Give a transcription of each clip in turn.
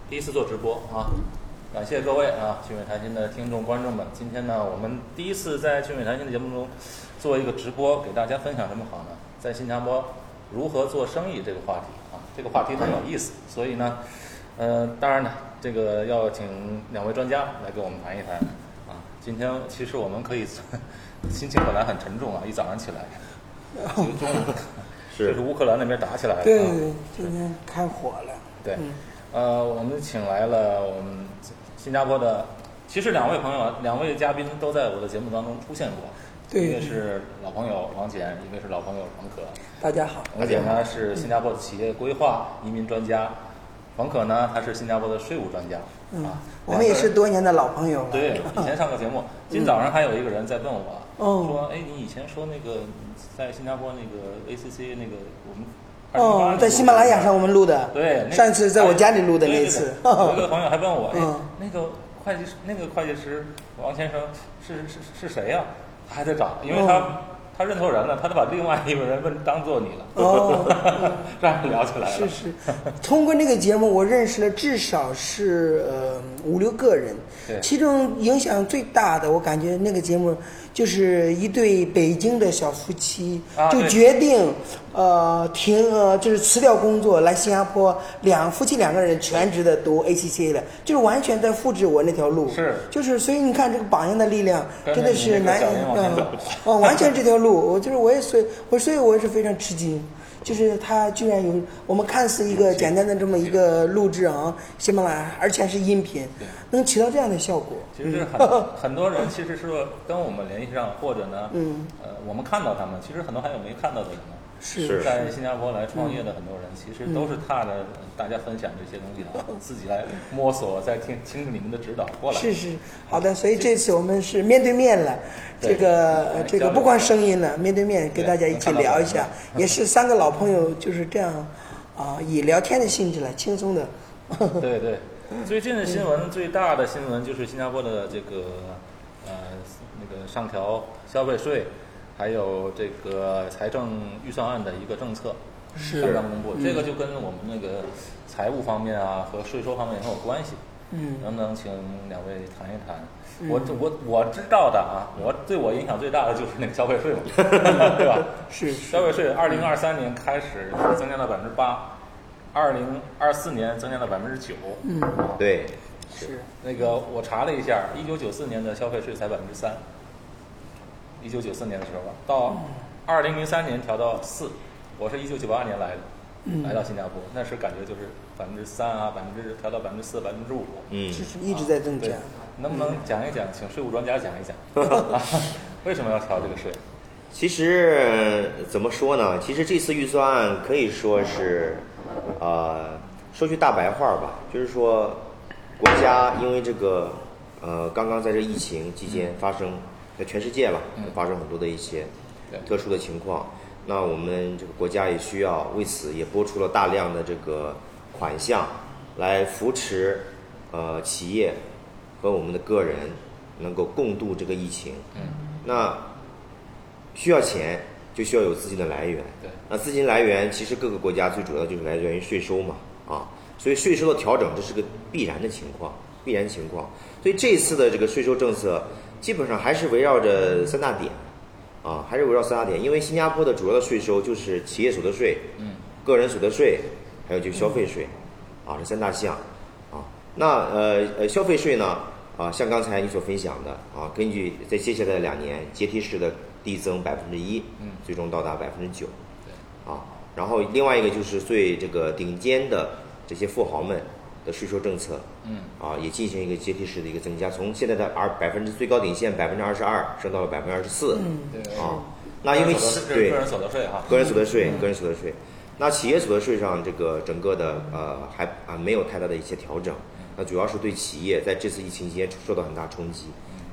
第一次做直播啊，感谢各位啊，俊伟谈心的听众观众们。今天呢，我们第一次在俊伟谈心的节目中做一个直播，给大家分享什么好呢？在新加坡如何做生意这个话题啊，这个话题很有意思，所以呢，当然呢，这个要请两位专家来给我们谈一谈啊。今天其实我们可以心情本来很沉重啊，一早上起来，中午就是乌克兰那边打起来了， 对，今天开火了， 对。我们请来了我们新加坡的，其实两位嘉宾都在我的节目当中出现过， 对， 一位是老朋友王简，一位是老朋友黄可。 大家好。 王简呢是新加坡的企业规划移民专家，黄可呢他是新加坡的税务专家。 我们也是多年的老朋友了。 对，以前上过节目。今早上还有一个人在问我，说，哎，你以前说那个在新加坡那个 ACC 那个我们。 在喜马拉雅上我们录的， 对， 上次在我家里录的那次。 有一个朋友还问我，那个会计师王先生是谁呀？他还在找，因为他认错人了，他都把另外一个人当做你了，这样聊起来了。 是，通过那个节目，我认识了至少是5-6个人，其中影响最大的，我感觉那个节目就是一对北京的小夫妻，就决定就是辞掉工作来新加坡，夫妻2个人全职的读 ACCA 了，就是完全在复制我那条路。就是所以你看这个榜样的力量真的是难以完全这条路。所以我也是非常吃惊，就是他居然有我们看似一个简单的这么一个录制啊，喜马拉雅，而且是音频，能起到这样的效果。 其实很多人其实是跟我们联系上，或者呢，我们看到他们，其实很多还有没看到的人呢。 是在新加坡来创业的很多人，其实都是踏着大家分享这些东西的，自己来摸索，再听你们的指导过来。 是，好的。所以这次我们是面对面了，这个不光声音了，面对面跟大家一起聊一下，也是3个老朋友，就是这样以聊天的性质来轻松的。 对，最近的新闻最大的新闻就是新加坡的这个那个上调消费税。还有这个财政预算案的一个政策刚刚公布，这个就跟我们那个财务方面啊和税收方面很有关系。能不能请两位谈一谈？我知道的啊，对我影响最大的就是那个消费税嘛，对吧？ 是消费税，2023年开始增加到8%，2024年增加到9%。 对， 是那个我查了一下，1994年的消费税才3%。1994年的时候到2003年调到4%，我是1998年来的，来到新加坡，那时感觉就是3%啊，调到4%、5%， 是一直在增加。 能不能讲一讲，请税务专家讲一讲，为什么要调这个税？ 其实怎么说呢？其实这次预算案可以说是，说句大白话吧，就是说国家因为这个刚刚在这疫情期间发生。在全世界吧，发生很多的一些特殊的情况，那我们这个国家也需要为此也拨出了大量的这个款项来扶持企业和我们的个人能够共度这个疫情。那需要钱就需要有资金的来源。那资金来源其实各个国家最主要就是来源于税收嘛，所以税收的调整这是个必然情况。所以这次的这个税收政策基本上还是围绕着3大点，因为新加坡的主要的税收就是企业所得税、个人所得税，还有就是消费税，这3大项，那消费税呢，像刚才你所分享的，根据在接下来的2年阶梯式的递增1%，最终到达9%，然后另外一个就是对这个顶尖的这些富豪们的税收政策，也进行一个阶梯式的一个增加，从现在的最高顶线22%升到了24%，那因为对个人所得税个人所得税，那企业所得税上这个整个的还没有太大的一些调整，那主要是对企业在这次疫情期间受到很大冲击，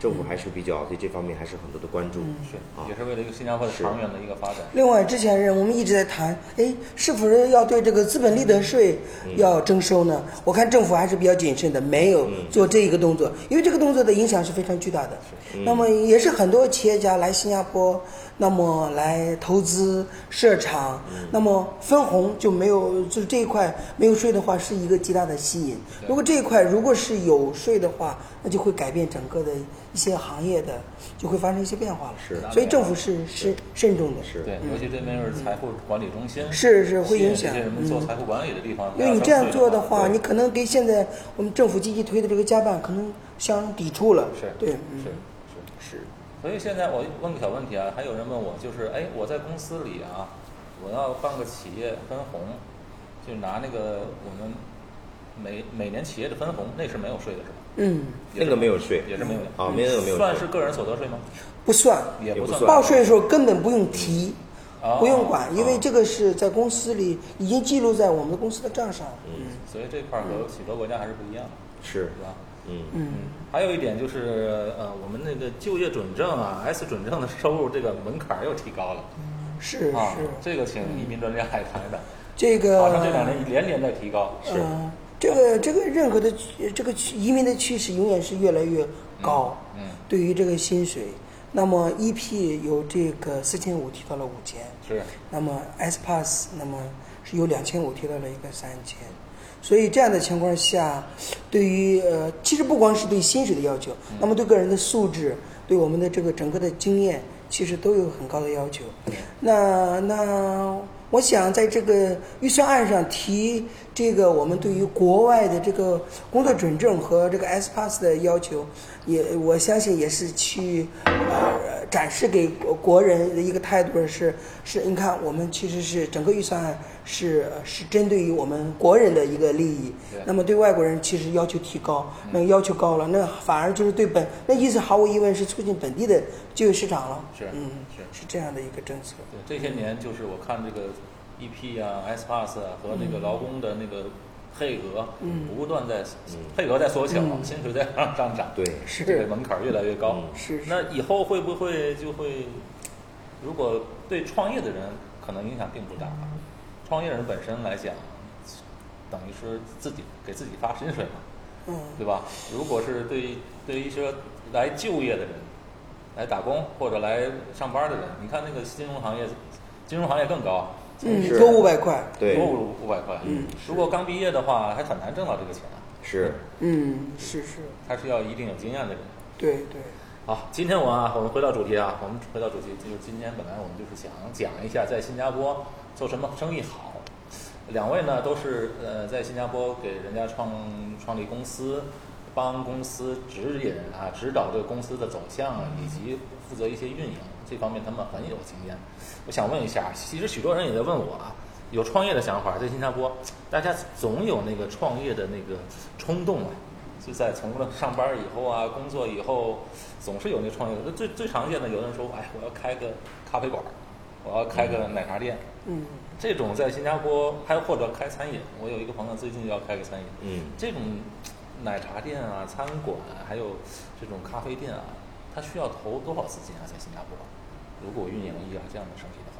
政府还是比较对这方面还是很多的关注， 是，也是为了一个新加坡的长远的一个发展。 另外，之前我们一直在谈，是否要对这个资本利得税要征收呢？我看政府还是比较谨慎的，没有做这一个动作，因为这个动作的影响是非常巨大的。那么也是很多企业家来新加坡，那么来投资设厂，那么分红就没有，就是这一块没有税的话，是一个极大的吸引。如果这一块如果是有税的话，那就会改变整个的一些行业的，就会发生一些变化了。 是， 所以政府是慎重的。 是， 对，尤其这边是财富管理中心， 是会影响这些人们做财富管理的地方。 因为你这样做的话，你可能跟现在我们政府积极推的这个家办可能相抵触了。 是， 对， 是。 所以现在我问个小问题啊，还有人问我，就是我在公司里啊，我要办个企业分红，就拿那个我们每年企业的分红，那是没有税的是吧？ 那个没有税， 也是没有啊，那个没有税， 算是个人所得税吗？ 不算， 也不算。 报税的时候根本不用提，不用管，因为这个是在公司里已经记录在我们的公司的账上。 所以这块和许多国家还是不一样的， 是吧？ 还有一点就是我们那个就业准证啊 ，S 准证的收入这个门槛又提高了。 是， 这个请移民专家来谈谈。 这个好像这2年连在提高。 是，这个任何的这个移民的趋势永远是越来越高。对于这个薪水，那么 EP 由这个4500提到了5000， 是。 那么 S Pass 那么是由2500提到了一个3000。所以这样的情况下，对于其实不光是对薪水的要求，那么对个人的素质，对我们的这个整个的经验，其实都有很高的要求。那我想在这个预算案上提这个我们对于国外的这个工作准证和这个 S Pass 的要求，我相信也是去展示给国人的一个态度是你看我们其实是整个预算案是针对于我们国人的一个利益，那么对外国人其实要求提高，那要求高了，那反而就是对那意思毫无疑问是促进本地的就业市场了。是这样的一个政策。 对，这些年就是我看这个 EP 啊 S Pass 啊和那个劳工的那个配额，不断在配额在缩小，薪水在上涨， 对， 是这个门槛越来越高。那以后会不会就会，如果对创业的人可能影响并不大，创业人本身来讲，等于是给自己发薪水嘛，对吧？如果是对于一些来就业的人，来打工或者来上班的人，你看那个金融行业更高。 多500块， 对， 多500块。如果刚毕业的话，还很难挣到这个钱啊。 是， 是， 还是要一定有经验的人。 对。 好，今天我们回到主题啊，就是今天本来我们就是想讲一下在新加坡做什么生意好。2位呢都是在新加坡给人家创立公司，帮公司指导这个公司的走向啊，以及负责一些运营，这方面他们很有经验。我想问一下，其实许多人也在问我啊，有创业的想法，在新加坡，大家总有那个创业的那个冲动啊，就在从了上班以后啊，工作以后，总是有那个创业的。最常见的，有人说，我要开个咖啡馆，我要开个奶茶店。这种在新加坡还或者开餐饮，我有一个朋友最近要开个餐饮。这种奶茶店啊、餐馆还有这种咖啡店啊，它需要投多少资金啊？在新加坡？如果运营一这样的生意的话，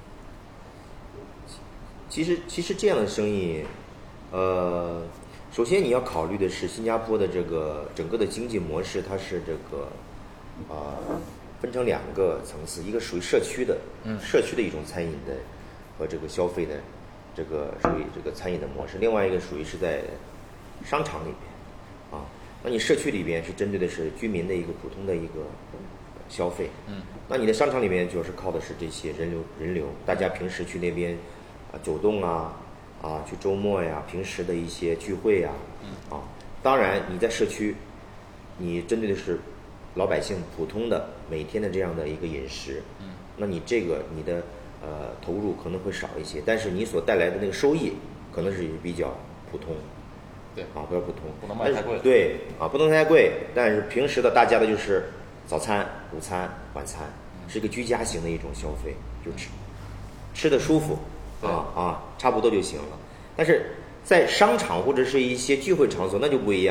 其实这样的生意，首先你要考虑的是新加坡的这个整个的经济模式，它是这个分成2个层次，一个属于社区的一种餐饮的和这个消费的这个属于这个餐饮的模式，另外一个属于是在商场里边啊。那你社区里边是针对的是居民的一个普通的一个消费，那你的商场里面就是靠的是这些人流，大家平时去那边走动去周末呀，平时的一些聚会呀，当然你在社区，你针对的是老百姓普通的每天的这样的一个饮食，那你的投入可能会少一些，但是你所带来的那个收益可能是比较普通。 对比较普通， 不能卖太贵。 对不能太贵，但是平时的大家的就是早餐、午餐、晚餐，是一个居家型的一种消费，就吃的舒服差不多就行了。但是在商场或者是一些聚会场所那就不一样，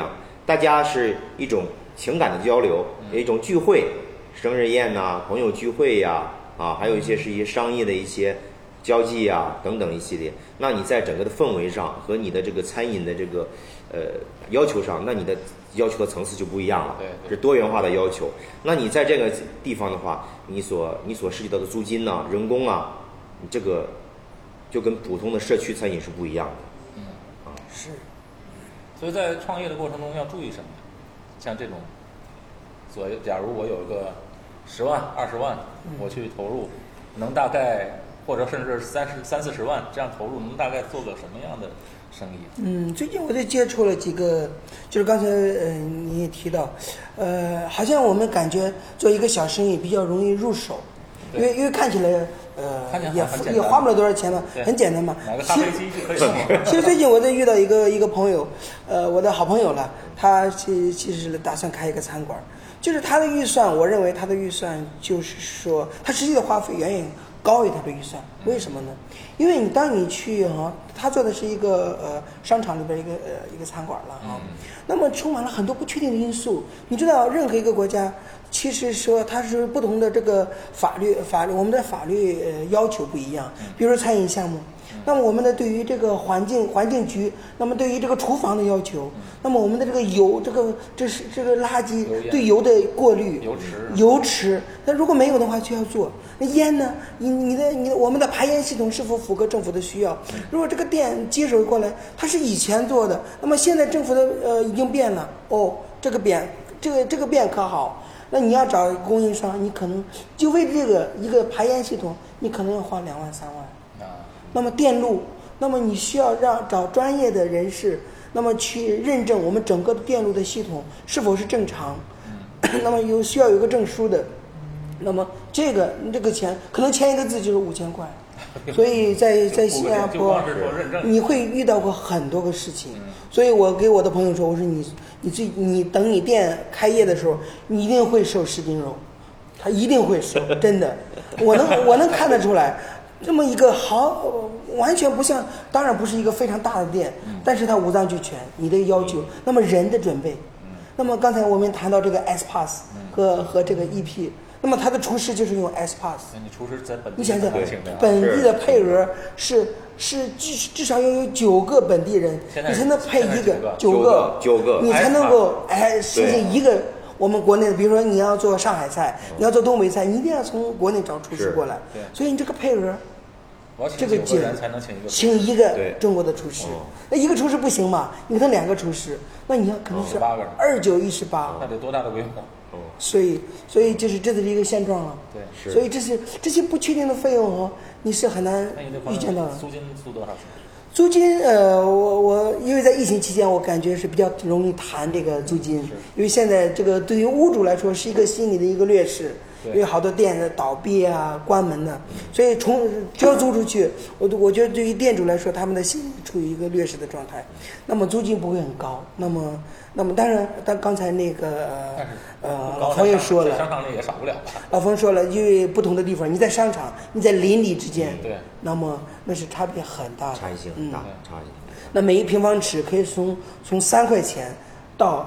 大家是一种情感的交流，一种聚会，生日宴呐、朋友聚会呀，还有一些是一些商业的一些交际啊等等一系列。那你在整个的氛围上和你的这个餐饮的这个要求上，那你的要求的层次就不一样了，是多元化的要求。那你在这个地方的话，你所涉及到的租金呐、人工啊，你这个就跟普通的社区餐饮是不一样的。 是。 所以在创业的过程中要注意什么？像这种，假如我有一个10万、20万，我去投入，能大概或者甚至30-40万这样投入，能大概做个什么样的生意？ 最近我就接触了几个，就是刚才你也提到，好像我们感觉做一个小生意比较容易入手，因为看起来也花不了多少钱嘛，很简单嘛。 买个咖啡机就可以了。 其实最近我在遇到一个朋友，我的好朋友了，他其实打算开一个餐馆，就是他的预算，我认为他的预算就是说，他实际的花费远远高于他的预算。为什么呢？因为当你去他做的是一个商场里边一个餐馆了那么充满了很多不确定的因素。你知道，任何一个国家其实说它是不同的这个法律，我们的法律要求不一样。比如说餐饮项目，那么我们的对于这个环境局，那么对于这个厨房的要求，那么我们的这个油，这是这个垃圾对油的过滤，油池，那如果没有的话就要做。那烟呢？我们的排烟系统是否符合政府的需要？如果这个店接手过来，它是以前做的，那么现在政府的已经变了这个变可好？那你要找供应商，你可能就为这个一个排烟系统，你可能要花2万3万。那么电路，那么你需要找专业的人士，那么去认证我们整个电路的系统是否是正常，那么需要有个证书的，那么这个钱可能签一个字就是5000块，所以在新加坡你会遇到过很多个事情，所以我给我的朋友说，我说你等你店开业的时候，你一定会受10斤肉，他一定会受，真的，我能看得出来。这么一个完全不像，当然不是一个非常大的店，但是它五脏俱全，你的要求，那么人的准备，那么刚才我们谈到这个 S Pass 和这个 EP， 那么他的厨师就是用 S Pass。 你厨师在本地， 你想想，本地的配额是至少要有9个本地人，你才能配一个9个，你才能够实现一个。我们国内的，比如说你要做上海菜，你要做东北菜，你一定要从国内找厨师过来。所以你这个配额，这个请一个中国的厨师，那一个厨师不行嘛？你可能2个厨师，那你要可能是2918， 那得多大的规模？ 所以这是一个现状了。 对， 所以这些不确定的费用你是很难预见到的。 租金租多少钱？ 租金我因为在疫情期间，我感觉是比较容易谈这个租金，因为现在这个对于屋主来说是一个心理的一个劣势，因为好多店的倒闭啊、关门呢，所以交租出去，我觉得对于店主来说，他们的心理处于一个劣势的状态，那么租金不会很高，那么当然，刚才那个老冯也说了， 商场里也少不了。 老冯说了，因为不同的地方，你在商场，你在邻里之间， 对， 那么那是差别很大的， 差异性很大，差异。 那每一平方尺可以从3块钱到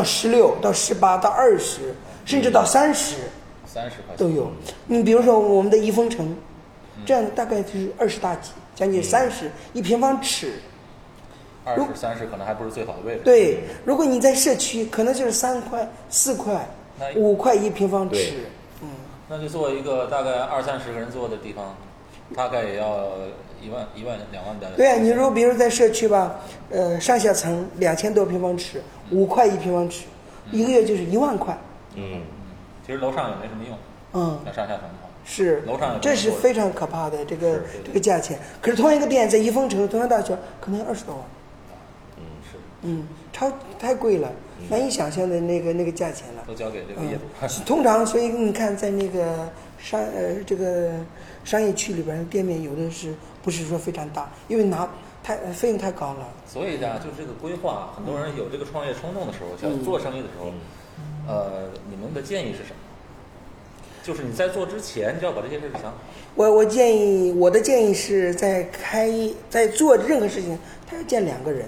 16到18到20，甚至到30 块都有。你比如说我们的怡丰城，这样的大概就是20大几，将近30一平方尺。 20、30可能还不是最好的位置。 对，如果你在社区，可能就是3块、4块、5块一平方尺。 那就做一个大概20-30个人坐的地方，大概也要1万、2万的。 对啊，你比如在社区吧，上下层2000多平方尺，5块一平方尺，一个月就是1万块。 其实楼上也没什么用。像上下层的话。是，楼上这是非常可怕的这个价钱。可是同样一个店在怡丰城同样大小，可能要20多万。太贵了，难以想象的那个价钱了。 都交给这个业主。 通常，所以你看，在那个这个商业区里边，店面有的是不是说非常大，因为费用太高了。 所以呢，就是这个规划，很多人有这个创业冲动的时候，想做生意的时候，你们的建议是什么？就是你在做之前就要把这些事想好。 我的建议是在做任何事情，他要见2个人。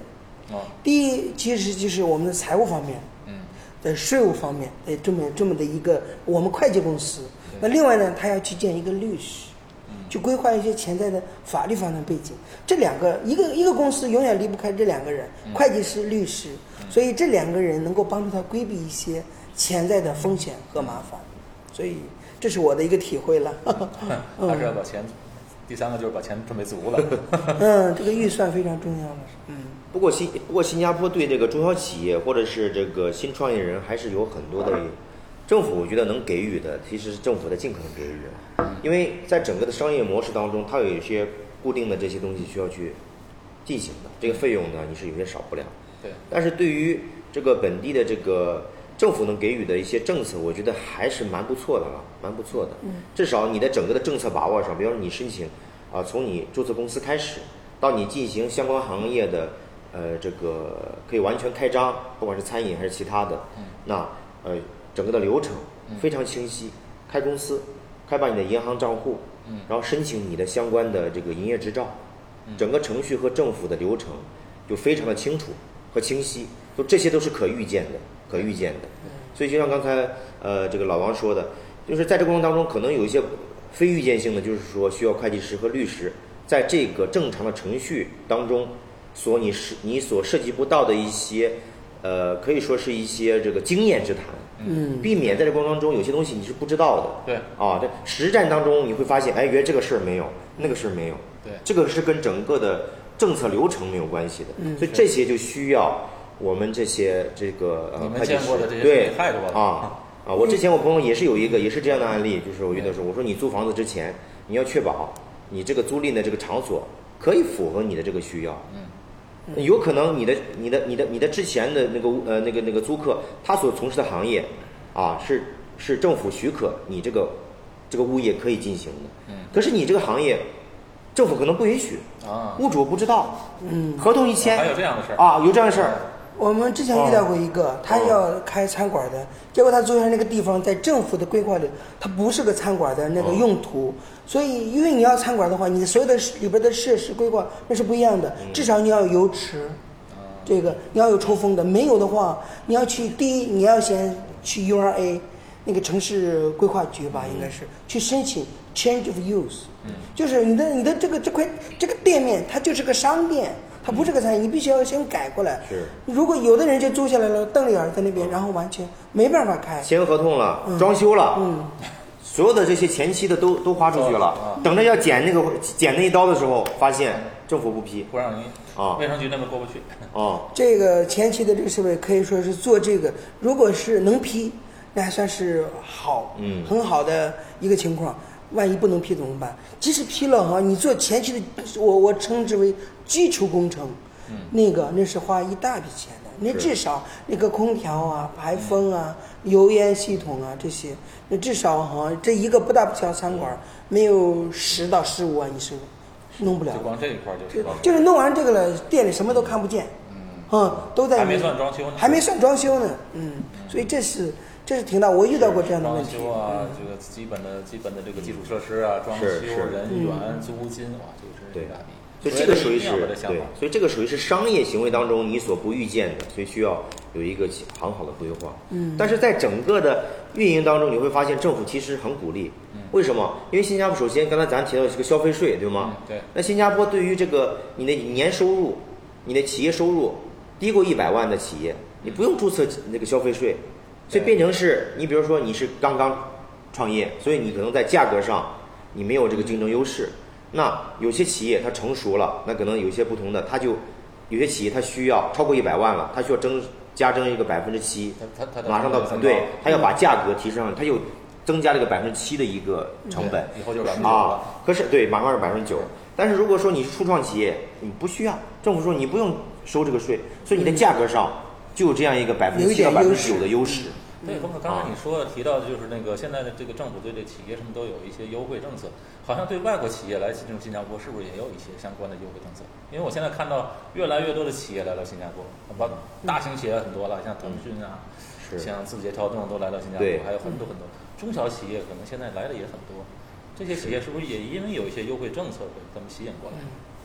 第一，其实就是我们的财务方面，在税务方面，这么的一个我们会计公司。那另外呢，他要去见一个律师，去规划一些潜在的法律方面背景。这两个一个公司永远离不开这两个人，会计师、律师。所以这两个人能够帮助他规避一些潜在的风险和麻烦。所以这是我的一个体会了。 还是要把钱。第三个就是把钱准备足了。 这个预算非常重要了。 不过新加坡对这个中小企业或者是这个新创业人还是有很多的，政府我觉得能给予的，其实是政府的尽可能给予的，因为在整个的商业模式当中，它有一些固定的这些东西需要去进行的，这个费用呢你是有些少不了。 对。 但是对于这个本地的这个政府能给予的一些政策，我觉得还是蛮不错的了，蛮不错的。至少你的整个的政策把握上，比如说你申请从你注册公司开始，到你进行相关行业的这个可以完全开张，不管是餐饮还是其他的，那整个的流程非常清晰。开公司，开办你的银行账户，然后申请你的相关的这个营业执照，整个程序和政府的流程就非常的清楚和清晰，就这些都是可预见的。所以就像刚才这个老王说的，就是在这个过程当中可能有一些非预见性的，就是说需要会计师和律师在这个正常的程序当中你所涉及不到的一些可以说是一些这个经验之谈，避免在这个过程当中有些东西你是不知道的。 对这实战当中你会发现，原来这个事儿没有，那个事儿没有， 对， 这个是跟整个的政策流程没有关系的，所以这些就需要我们这些这个会计师对太多了我之前我朋友也是有一个也是这样的案例，就是我遇到说，我说你租房子之前你要确保你这个租赁的这个场所可以符合你的这个需要。有可能你的之前的那个租客他所从事的行业是政府许可你这个物业可以进行的，可是你这个行业政府可能不允许屋主不知道，合同一签， 还有这样的事儿有这样的事儿。 我们之前遇到过一个，他要开餐馆的，结果他租下那个地方在政府的规划里，它不是个餐馆的那个用途，所以因为你要餐馆的话，你的所有的里边的设施规划那是不一样的，至少你要有油池，这个你要有抽风的，没有的话，你要第一你要先去 URA 那个城市规划局吧，应该是去申请 change of use，就是你的这个店面它就是个商店。它不是个餐饮，你必须要先改过来。 是， 如果有的人就租下来了，瞪着眼在那边，然后完全没办法开。 签合同了，装修了，所有的这些前期的都花出去了，等着要剪那一刀的时候，发现政府不批， 不让你卫生局那边过不去。 这个前期的这个设备可以说是做这个，如果是能批，那还算是好，很好的一个情况。万一不能批怎么办？即使批了你做前期的，我称之为基础工程，那是花一大笔钱的。那至少那个空调排风油烟系统这些，那至少这一个不大不小餐馆没有10到15万一升，弄不了。 就光这一块就是弄完这个了，店里什么都看不见，都在还没算装修呢， 还没算装修呢，所以这是挺大，我遇到过这样的问题。 装修这个基本的这个基础设施装修、人员、租金，这个真是大笔。 所以这个属于是所以这个属于是商业行为当中你所不预见的，所以需要有一个很好的规划。但是在整个的运营当中，你会发现政府其实很鼓励。为什么？因为新加坡首先刚才咱提到的是个消费税，对吗？ 对。 那新加坡对于这个你的年收入、你的企业收入低过100万的企业，你不用注册那个消费税。所以变成是你比如说你是刚刚创业，所以你可能在价格上你没有这个竞争优势。那有些企业它成熟了，那可能有些不同的，它就有些企业它需要超过100万了，它需要加征一个7%，马上到对，它要把价格提升，它又增加这个7%的一个成本， 以后就9% 可是对，马上是9%。但是如果说你是初创企业，你不需要，政府说你不用收这个税，所以你的价格上就有这样一个7%到9%的优势。 对，刚才你提到的就是那个现在的这个政府对这企业什么都有一些优惠政策，好像对外国企业来进入新加坡是不是也有一些相关的优惠政策？因为我现在看到越来越多的企业来到新加坡，大型企业很多了，像腾讯像字节跳动都来到新加坡，还有很多中小企业可能现在来的也很多。这些企业是不是也因为有一些优惠政策被他们吸引过来？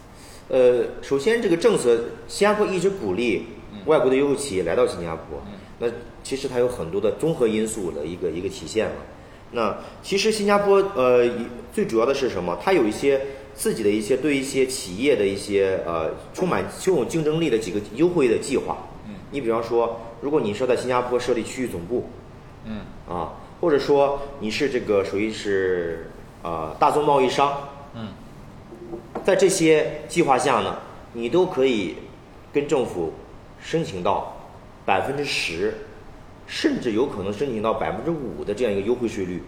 首先这个政策，新加坡一直鼓励外国的优秀企业来到新加坡，那其实它有很多的综合因素的一个体现嘛。那其实新加坡最主要的是什么？它有一些自己的一些对一些企业的一些充有竞争力的几个优惠的计划。你比方说，如果你是在新加坡设立区域总部，或者说你是这个属于是大宗贸易商，在这些计划下呢，你都可以跟政府申请到10%，甚至有可能申请到5%的这样一个优惠税率。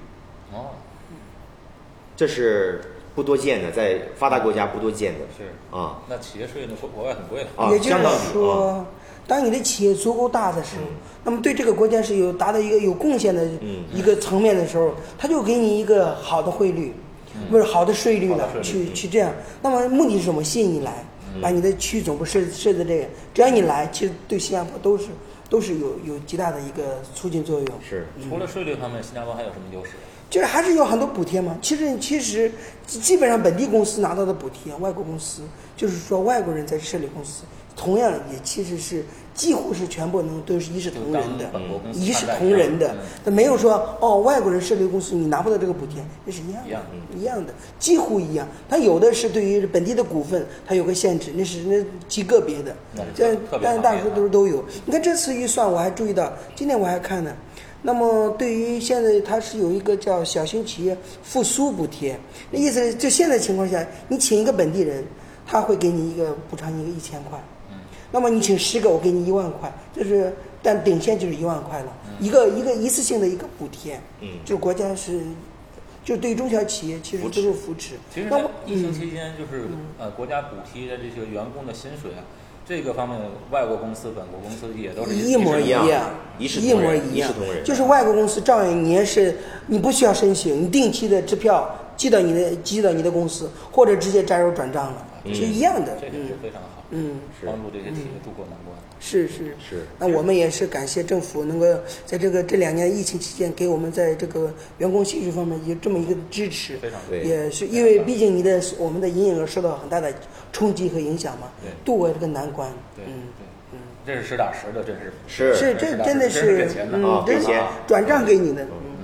这是不多见的，在发达国家不多见的。 是那企业税呢，国外很贵也就是说，当你的企业足够大的时候，那么对这个国家是达到一个有贡献的一个层面的时候，他就给你一个好的汇率，不是好的税率了，去这样。那么目的是什么？吸引你来，把你的区域总部设在这个，只要你来，其实对新加坡都是有极大的一个促进作用。 是， 除了税率方面，新加坡还有什么优势？ 就是还是有很多补贴嘛。其实基本上本地公司拿到的补贴，外国公司就是说外国人在设立公司，同样也其实是几乎是全部都是一视同仁的，一视同仁的。但没有说外国人设立公司你拿不到这个补贴，那是一样的，几乎一样。它有的是对于本地的股份它有个限制，那极个别的，但是大多数都有。你看这次预算我还注意到，今天我还看呢。那么对于现在它是有一个叫小型企业复苏补贴，那意思就现在情况下，你请一个本地人，他会给你补偿你1000块，那么你请10个，我给你1万块，但顶线就是1万块了，一次性的一个补贴，就是国家就对于中小企业其实都是扶持。 其实在疫情期间，就是国家补贴的这些员工的薪水这个方面，外国公司、本国公司也都是一模一样，一模一样。就是外国公司照样你不需要申请，你定期的支票寄到你的公司，或者直接摘入转账了，是一样的。 这个是非常好，帮助这些企业渡过难关。 是。那我们也是感谢政府能够在这2年疫情期间给我们在这个员工薪水方面有这么一个支持， 非常对。 也是因为毕竟我们的营业额受到很大的冲击和影响嘛，渡过这个难关。 这是实打实的，这真的是给钱的这是转账给你的。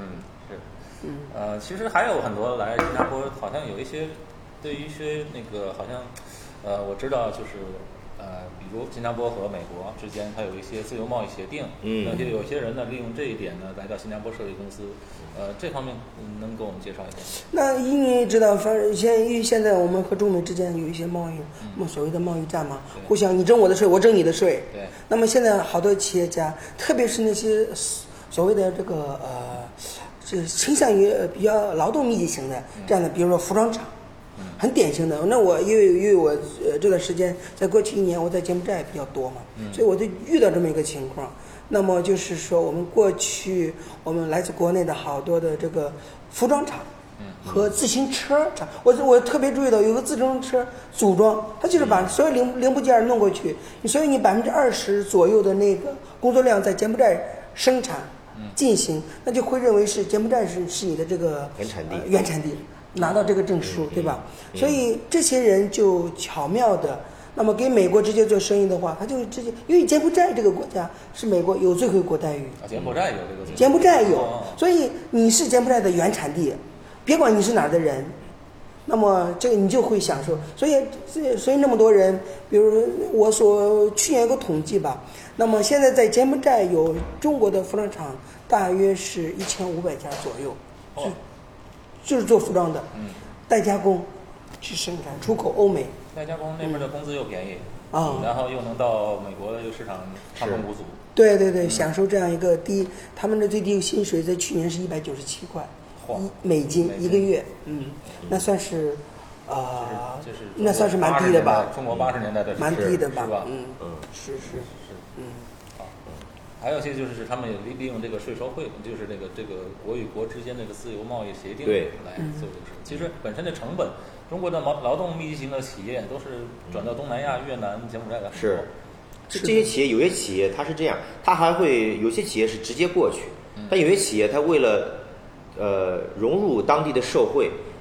其实还有很多来新加坡，好像有一些对于一些那个好像我知道就是比如新加坡和美国之间，它有一些自由贸易协定，而且有些人呢利用这一点呢来到新加坡设立公司，这方面能给我们介绍一下？ 那你知道，因为现在我们和中美之间有一些贸易，我们所谓的贸易战嘛，互相你征我的税，我征你的税。 对。 那么现在好多企业家，特别是那些所谓的这个倾向于比较劳动密集型的这样的，比如说服装厂。很典型的。那我因为我这段时间在过去1年我在柬埔寨比较多嘛，所以我就遇到这么一个情况。那么就是说，我们过去我们来自国内的好多的这个服装厂和自行车厂，我特别注意到有个自行车组装，它就是把所有零部件弄过去，所以你20%左右的那个工作量在柬埔寨生产进行，那就会认为是柬埔寨是你的这个原产地。拿到这个证书，对吧？所以这些人就巧妙的，那么给美国直接做生意的话，他就直接，因为柬埔寨这个国家是美国有最惠国待遇， 柬埔寨有这个， 柬埔寨有，所以你是柬埔寨的原产地，别管你是哪儿的人，那么这个你就会享受。所以那么多人，比如我去年有个统计吧，那么现在在柬埔寨有中国的服装厂大约是1500家左右。就是做服装的，代加工去生产，出口欧美。 代加工那边的工资又便宜然后又能到美国的这个市场畅通无阻。 对，享受这样一个他们的最低薪水在去年是197块美金一个月，那算是那算是蛮低的吧？ 中国80年代的蛮低的吧？是。 还有一些就是他们也利用这个税收汇，就是这个国与国之间这个自由贸易协定来做这个事。其实本身的成本，中国的劳动密集型的企业都是转到东南亚、越南、柬埔寨来。 是，这些企业有些企业它是这样，它还会有些企业是直接过去，但有些企业它为了融入当地的社会，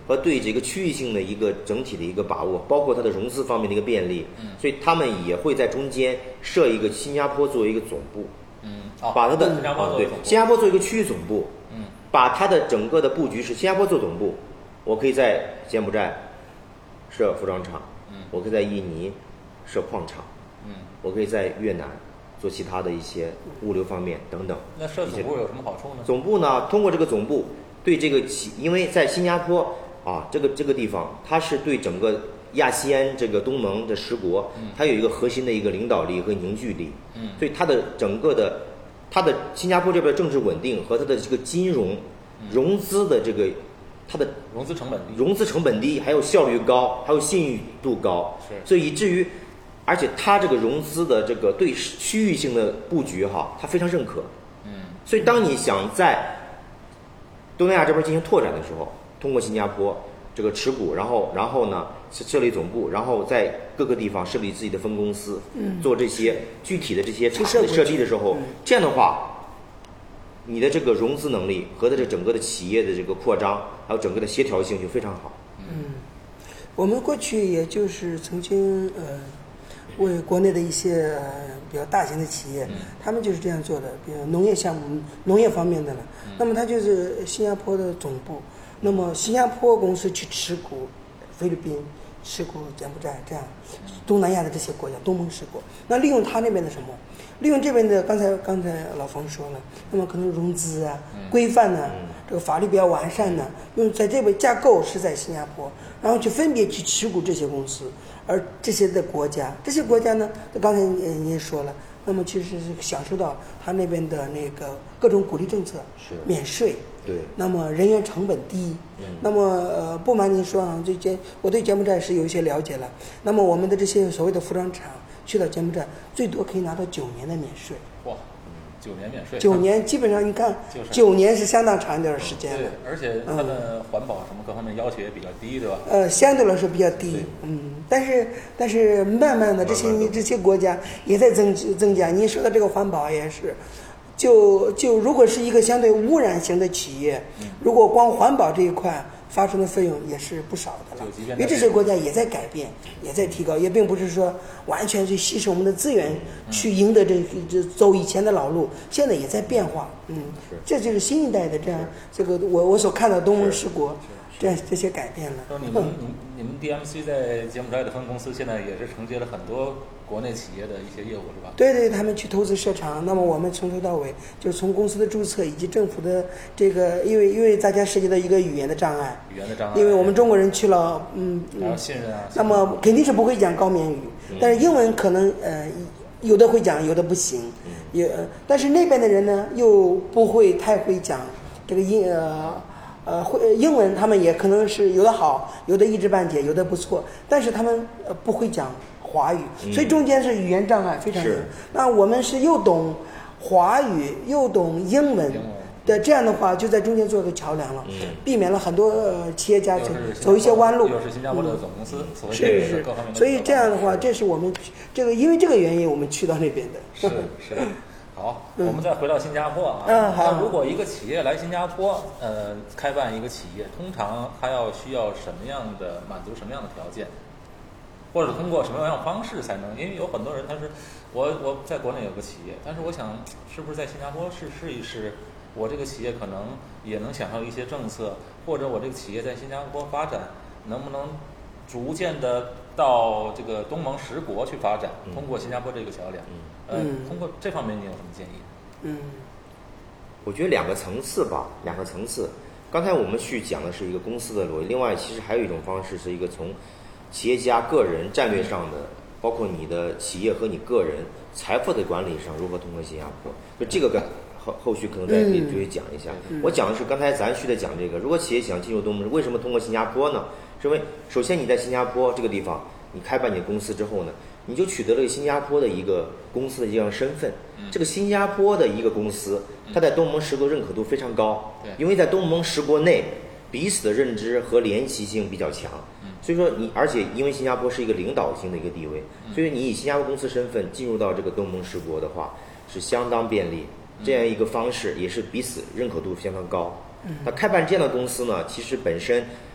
和对这个区域性的一个整体的一个把握，包括它的融资方面的一个便利，所以他们也会在中间设一个新加坡作为一个总部，把它的新加坡做一个区域总部，把它的整个的布局是新加坡做总部，我可以在柬埔寨设服装厂，我可以在印尼设矿场，我可以在越南做其他的一些物流方面等等。 那设总部有什么好处呢？ 总部呢，通过这个总部对这个因为在新加坡啊这个地方，它是对整个亚细安这个东盟的10国，它有一个核心的一个领导力和凝聚力，所以它的整个的它的新加坡这边的政治稳定和它的这个金融融资的这个它的融资成本低， 还有效率高，还有信誉度高，所以以至于而且它这个融资的这个对区域性的布局哈，它非常认可，所以当你想在东南亚这边进行拓展的时候，通过新加坡这个持股，然后呢设立总部，然后在各个地方设立自己的分公司，做这些具体的这些厂的设立的时候，这样的话，你的这个融资能力和这整个的企业的这个扩张，还有整个的协调性就非常好。 我们过去也就是曾经为国内的一些比较大型的企业，他们就是这样做的，比如农业项目、农业方面的了。那么它就是新加坡的总部，那么新加坡公司去持股菲律宾、持股柬埔寨，这样东南亚的这些国家，东盟10国，那利用他那边的什么？利用这边的刚才老冯说了，那么可能融资啊、规范呢，这个法律比较完善呢，用在这边架构是在新加坡，然后去分别去持股这些公司，而这些国家呢，刚才你也说了，那么其实是享受到他那边的那个各种鼓励政策，免税， 对， 那么人员成本低，那么不瞒您说啊，我对柬埔寨是有一些了解了，那么我们的这些所谓的服装厂去到柬埔寨，最多可以拿到9年的免税。 哇，9年免税 ，9年基本上你看，9年是相当长一点的时间了。 对，而且它的环保什么各方面要求也比较低，对吧？ 相对来说比较低，但是慢慢的这些国家也在增加。您说的这个环保也是，就如果是一个相对污染型的企业，如果光环保这一块发生的费用也是不少的了，因为这些国家也在改变，也在提高，也并不是说完全去牺牲我们的资源去赢得这走以前的老路，现在也在变化，这就是新一代的这样这个我所看到东盟10国这些改变了。 说你们 DMC 在柬埔寨的分公司现在也是承接了很多国内企业的一些业务，是吧？ 对，他们去投资设厂，那么我们从头到尾就是从公司的注册以及政府的这个，因为大家涉及到一个语言的障碍，因为我们中国人去了， 还有信任啊， 那么肯定是不会讲高棉语，但是英文可能有的会讲，有的不行，但是那边的人呢又不会太会讲这个英文，他们也可能是有的好，有的一知半解，有的不错，但是他们不会讲华语，所以中间是语言障碍非常大。那我们是又懂华语又懂英文的，这样的话就在中间做个桥梁了，避免了很多企业家走一些弯路。 又是新加坡的总公司， 是，所以这样的话，这是我们这个因为这个原因我们去到那边的。 是。好，我们再回到新加坡啊。 好。 如果一个企业来新加坡，开办一个企业，通常它需要什么样的满足什么样的条件，或者通过什么样的方式才能？因为有很多人他是我在国内有个企业，但是我想是不是在新加坡试一试，我这个企业可能也能享受一些政策，或者我这个企业在新加坡发展能不能逐渐的到这个东盟10国去发展，通过新加坡这个桥梁。通过这方面你有什么建议？ 我觉得2个层次吧，2个层次。刚才我们去讲的是一个公司的逻辑，另外其实还有一种方式是一个从企业家个人战略上的，包括你的企业和你个人财富的管理上如何通过新加坡。就这个后续可能再可以继续讲一下。我讲的是刚才咱在讲这个，如果企业想进入东盟，为什么通过新加坡呢？是因为首先你在新加坡这个地方，你开办你的公司之后呢，你就取得了新加坡的一个公司的一样身份。这个新加坡的一个公司，它在东盟10国认可度非常高，因为在东盟10国内，彼此的认知和联系性比较强。所以说而且因为新加坡是一个领导性的一个地位，所以你以新加坡公司身份进入到这个东盟10国的话，是相当便利。这样一个方式也是彼此认可度相当高。那开办这样的公司呢，其实本身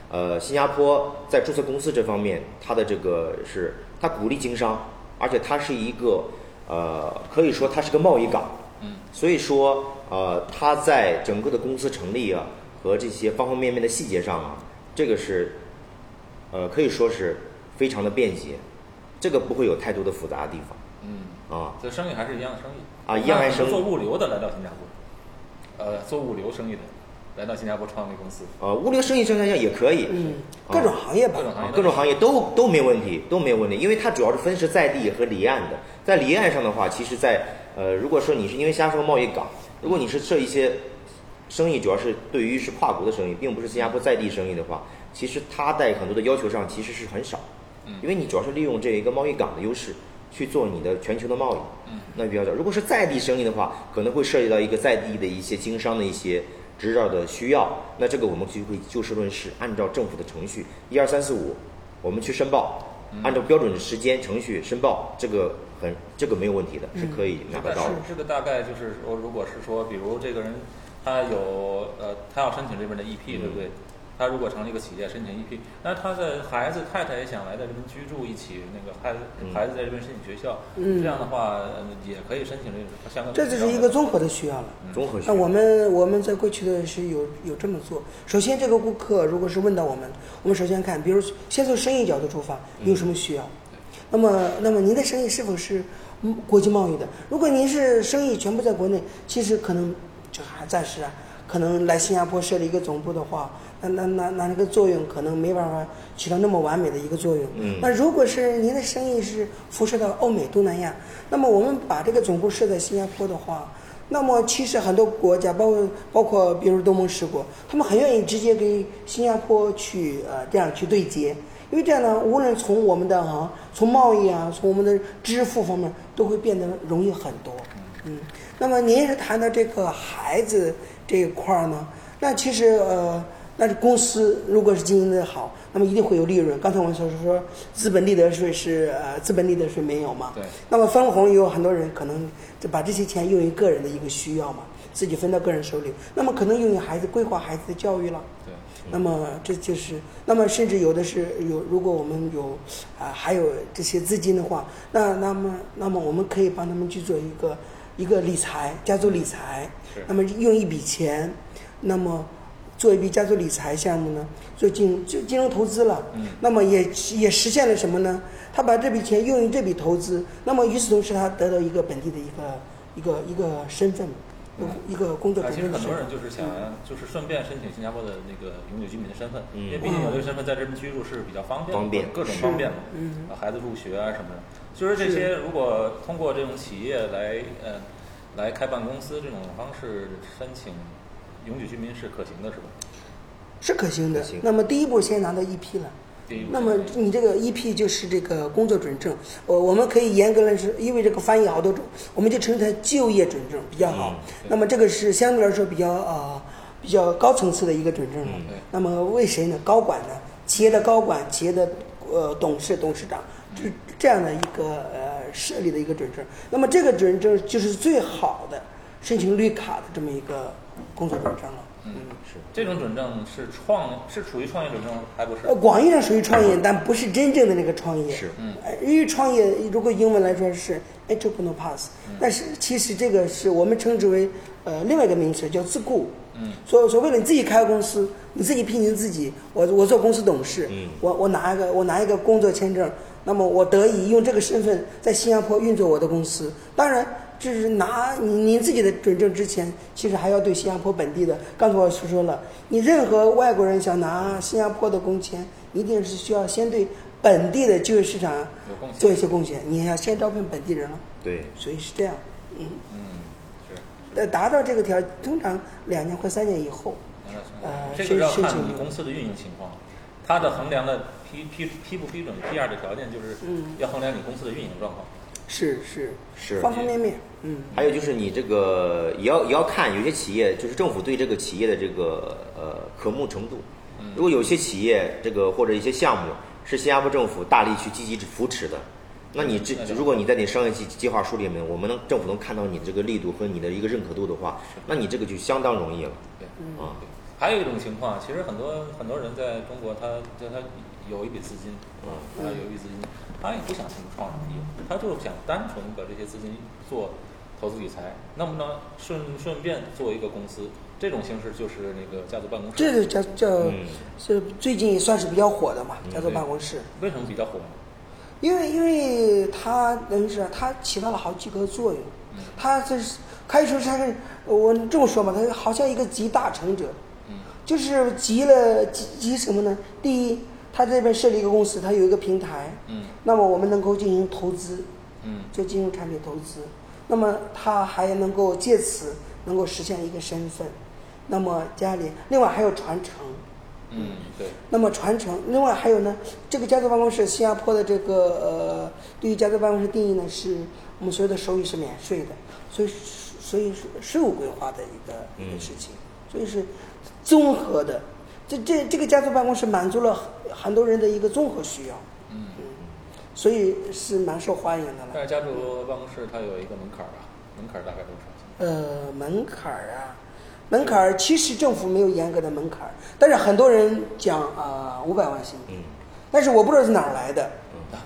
新加坡在注册公司这方面，它的这个是它鼓励经商，而且它是一个可以说它是个贸易港，所以说它在整个的公司成立啊和这些方方面面的细节上啊，这个是可以说是非常的便捷，这个不会有太多的复杂的地方。 这生意还是一样的生意啊，一样还是做物流的来到新加坡，做物流生意的来到新加坡创立公司。 物流生意生产线也可以， 各种行业吧， 各种行业都没问题，都没问题，因为它主要是分是在地和离岸的。在离岸上的话，其实在如果说你是因为新加坡贸易港，如果你是设一些生意，主要是对于是跨国的生意，并不是新加坡在地生意的话，其实它在很多的要求上其实是很少，因为你主要是利用这一个贸易港的优势去做你的全球的贸易，那比较少。如果是在地生意的话，可能会涉及到一个在地的一些经商的一些执照的需要，那这个我们就会就事论事，按照政府的程序1、2、3、4、5，我们去申报，按照标准的时间程序申报，这个没有问题的，是可以拿得到的。 这个大概就是说，如果是说，比如这个人他有他要申请这边的 EP，对不对？他如果成立一个企业申请 EP，那他的孩子太太也想来在这边居住，一起那个孩子在这边申请学校，这样的话也可以申请这种相关的。 这就是一个综合的需要了。 综合需要。 那我们在过去的是有这么做。首先，这个顾客如果是问到我们首先看，比如先从生意角度出发，你有什么需要？那么您的生意是否是国际贸易的？如果您是生意全部在国内，其实可能就还暂时可能来新加坡设立一个总部的话，那个作用可能没办法起到那么完美的一个作用。那如果是您的生意是辐射到欧美、东南亚，那么我们把这个总部设在新加坡的话，那么其实很多国家，包括比如东盟10国，他们很愿意直接跟新加坡去这样去对接，因为这样呢，无论从我们的从贸易从我们的支付方面都会变得容易很多。那么您是谈到这个孩子这一块呢，那其实那公司如果是经营的好，那么一定会有利润。刚才我们说资本利得税是资本利得税没有嘛？ 对。 那么分红有很多人可能就把这些钱用于个人的一个需要嘛，自己分到个人手里，那么可能用于孩子规划孩子的教育了。 对。 那么这就是，那么甚至有的是有，如果我们有还有这些资金的话，那么我们可以帮他们去做一个理财，家族理财，那么用一笔钱，那么做一笔家族理财项目呢，做金融投资了，那么也实现了什么呢？他把这笔钱用于这笔投资，那么与此同时，他得到一个本地的一个身份，一个工作。 其实很多人就是想就是顺便申请新加坡的那个永久居民的身份，因为毕竟有这个身份在这边居住是比较方便，各种方便嘛，孩子入学什么的。就是这些，如果通过这种企业来开办公司这种方式申请永久居民是可行的，是吧？ 是可行的。那么第一步先拿到 EP 了。那么你这个 EP 就是这个工作准证，我们可以严格来说，因为这个翻译好多种，我们就称它就业准证比较好。那么这个是相对来说比较高层次的一个准证了。那么为谁呢？高管呢？企业的高管、企业的董事长，这样的一个设立的一个准证。那么这个准证就是最好的申请绿卡的这么一个工作准证了。 是这种准证是属于创业准证，还不是？ 广义上属于创业，但不是真正的那个创业。 是， 因为创业如果英文来说是 entrepreneur，但是其实这个是我们称之为另外一个名词叫自雇。所谓的你自己开个公司，你自己聘请自己，我做公司董事，我拿一个工作签证，那么我得以用这个身份在新加坡运作我的公司。当然，就是拿您自己的准证之前，其实还要对新加坡本地的。刚才我说了，你任何外国人想拿新加坡的工签，一定是需要先对本地的就业市场做一些贡献，你要先招聘本地人了。 对， 所以是这样。达到这个条件，通常2年或3年以后， 这个要看你公司的运营情况，它的衡量的批不批准P2的条件就是要衡量你公司的运营状况。 是方方面面。 还有就是你这个也要看，有些企业就是政府对这个企业的这个可募程度。如果有些企业这个或者一些项目是新加坡政府大力去积极扶持的，那你如果你在你商业计划书里面，政府能看到你这个力度和你的一个认可度的话，那你这个就相当容易了。 还有一种情况，其实很多人在中国，他有一笔资金，他有一笔资金，他也不想进入创业业务，他就想单纯把这些资金做投资理财，能不能顺便做一个公司？这种形式就是那个家族办公室。 这个是最近也算是比较火的嘛，家族办公室。 为什么比较火呢？ 因为它等于是它起到了好几个作用，它这是可以说是我这么说嘛，它好像一个集大成者，就是集什么呢？第一，它这边设立一个公司，它有一个平台，那么我们能够进行投资，就金融产品投资，那么它还能够借此能够实现一个身份，那么家里另外还有传承。 对。 那么传承，另外还有呢，这个家族办公室，新加坡的这个对于家族办公室定义呢，是我们所有的收益是免税的，所以是税务规划的一个事情，所以是综合的。这个家族办公室满足了很多人的一个综合需要，所以是蛮受欢迎的了。 但是家族办公室它有一个门槛吧？门槛大概多少？ 门槛其实政府没有严格的门槛，但是很多人讲500万新币，但是我不知道是哪儿来的。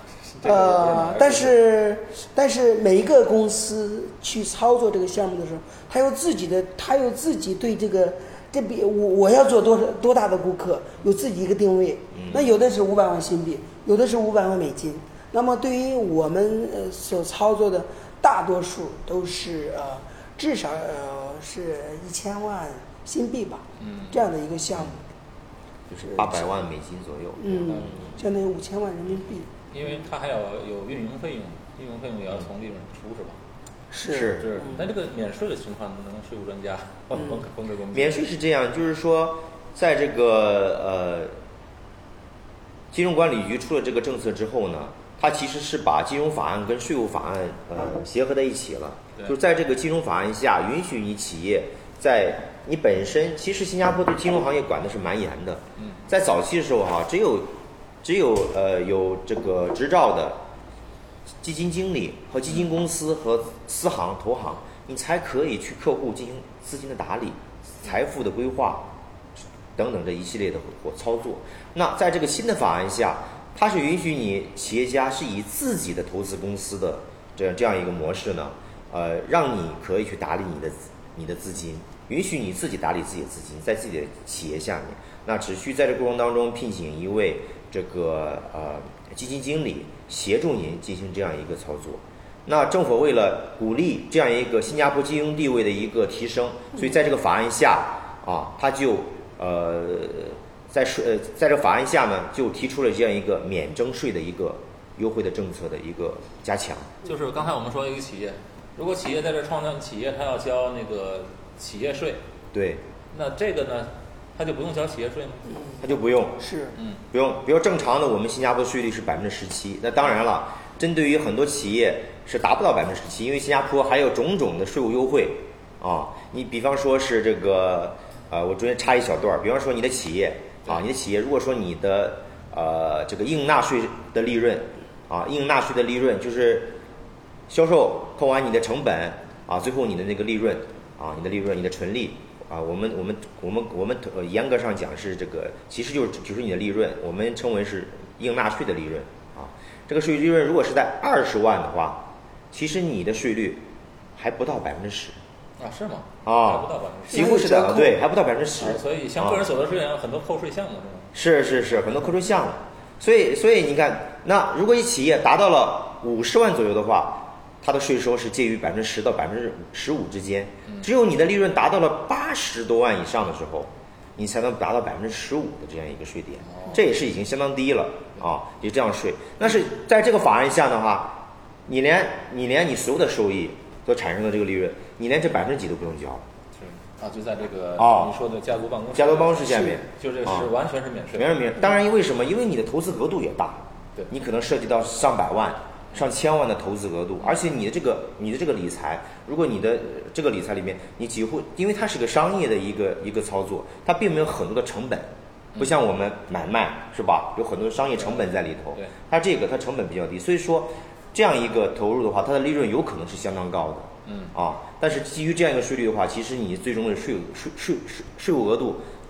但是每一个公司去操作这个项目的时候，他有自己对我要做多大的顾客，有自己一个定位。那有的是500万新币，有的是500万美金。那么对于我们所操作的大多数都是至少是1000万新币吧，这样的一个项目， 就是800万美金左右， 相当于5000万人民币。 因为它还有运营费用，也要从利润出是吧？ 是。 但这个免税的情况，能税务专家帮这个免税是这样，就是说，在这个金融管理局出了这个政策之后呢，它其实是把金融法案跟税务法案结合在一起了。就在这个金融法案下，允许你企业在你本身，其实新加坡对金融行业管的是蛮严的。在早期的时候只有有这个执照的基金经理和基金公司和私行投行，你才可以去客户进行资金的打理、财富的规划等等这一系列的操作。那在这个新的法案下，它是允许你企业家是以自己的投资公司的这样一个模式呢，让你可以去打理你的资金，允许你自己打理自己的资金，在自己的企业下面，那只需在这个过程当中聘请一位这个基金经理协助您进行这样一个操作。那政府为了鼓励这样一个新加坡金融地位的一个提升，所以在这个法案下它就在这个法案下呢，就提出了这样一个免征税的一个优惠的政策的一个加强。 就是刚才我们说一个企业，如果企业在这创造企业，它要交那个企业税， 对， 那这个呢，它就不用交企业税吗？ 它就不用，不用。比如正常的我们新加坡税率是17%，那当然了，针对于很多企业是达不到17%，因为新加坡还有种种的税务优惠你比方说是这个我中间插一小段，比方说你的企业如果说你的这个应纳税的利润应纳税的利润就是销售扣完你的成本最后你的那个利润你的纯利我们严格上讲是这个，其实就是你的利润，我们称为是应纳税的利润这个税利润如果是在20万的话，其实你的税率还不到10% 是吗？ 还不到10%， 几乎是的，对，还不到10%。 所以像个人所得税有很多扣税项目是很多扣税项目。所以你看，那如果一企业达到了50万左右的话，它的税收是介于10%到15%之间。只有你的利润达到了80多万以上的时候，你才能达到15%的这样一个税点。这也是已经相当低了也这样税。但是在这个法案下的话，你连你所有的收益所产生的这个利润，你连这几都不用交。 就在这个你说的家族办公室下面， 就这是完全是免税。 免。当然，因为什么？因为你的投资额度也大， 对， 你可能涉及到上百万、上千万的投资额度，而且你的这个理财，如果你的这个理财里面，你几乎因为它是个商业的一个操作，它并没有很多的成本，不像我们买卖是吧？有很多商业成本在里头。 对， 它成本比较低，所以说这样一个投入的话，它的利润有可能是相当高的。但是基于这样一个税率的话，其实你最终的税务额度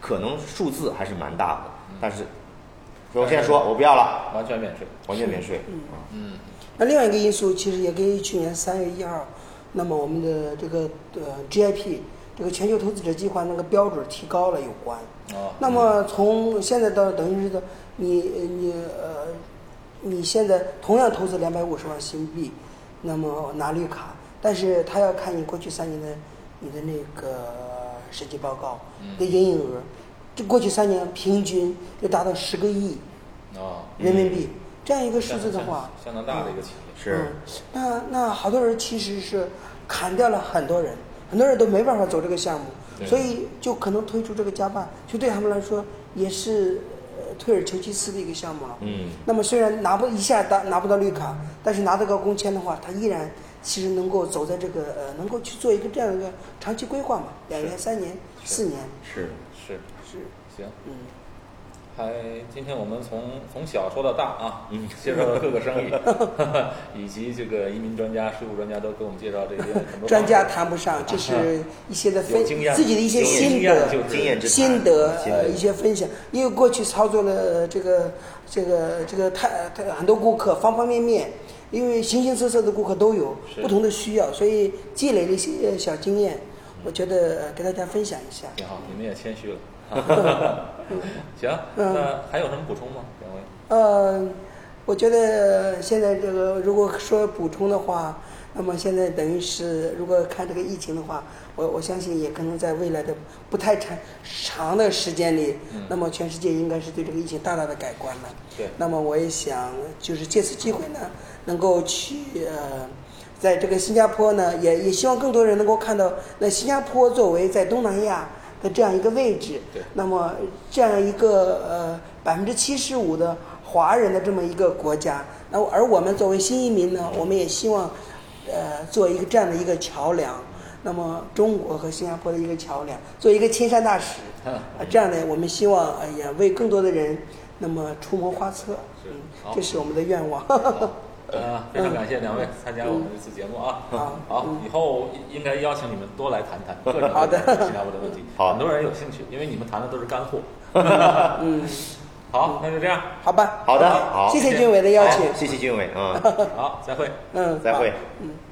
可能数字还是蛮大的，但是我现在说我不要了， 完全免税， 完全免税。 那另外一个因素其实也跟去年3月1号，那么我们的这个GIP 这个全球投资者计划那个标准提高了有关。那么从现在到等于是你现在同样投资250万新币，那么拿绿卡，但是他要看你过去3年的你的那个审计报告的营业额，这过去3年平均就达到10个亿人民币，这样一个数字的话， 相当大的一个企业。 是。 那好多人其实是砍掉了很多人都没办法走这个项目，所以就可能推出这个加办，就对他们来说也是退而求其次的一个项目了。那么虽然一下拿不到绿卡，但是拿到个工签的话，他依然其实能够走在这个能够去做一个这样一个长期规划嘛，2年、3年、4年。 是， 行。今天我们从小说到大啊，介绍了各个生意，以及这个移民专家、税务专家都给我们介绍这些很多。 专家谈不上，就是一些的自己的一些心得一些分享。因为过去操作了这个很多顾客方方面面，因为形形色色的顾客都有不同的需要，所以积累了一些小经验，我觉得给大家分享一下。 挺好，你们也谦虚了。行，那还有什么补充吗，两位？ 我觉得现在这个如果说补充的话，那么现在等于是如果看这个疫情的话，我相信也可能在未来的不太长的时间里，那么全世界应该是对这个疫情大大的改观了。 对。 那么我也想就是借此机会呢，能够去在这个新加坡呢，也希望更多人能够看到，那新加坡作为在东南亚的这样一个位置，那么这样一个75%的华人的这么一个国家，那而我们作为新移民呢，我们也希望做一个这样的一个桥梁，那么中国和新加坡的一个桥梁，做一个亲善大使，这样的我们希望也为更多的人那么出谋划策，这是我们的愿望。 非常感谢两位参加我们这次节目啊！好，以后应该邀请你们多来谈谈各种新加坡的问题，很多人有兴趣，因为你们谈的都是干货。好，那就这样。 好吧。 好的，好， 谢谢俊伟的邀请。 谢谢俊伟啊。 好，再会。 再会。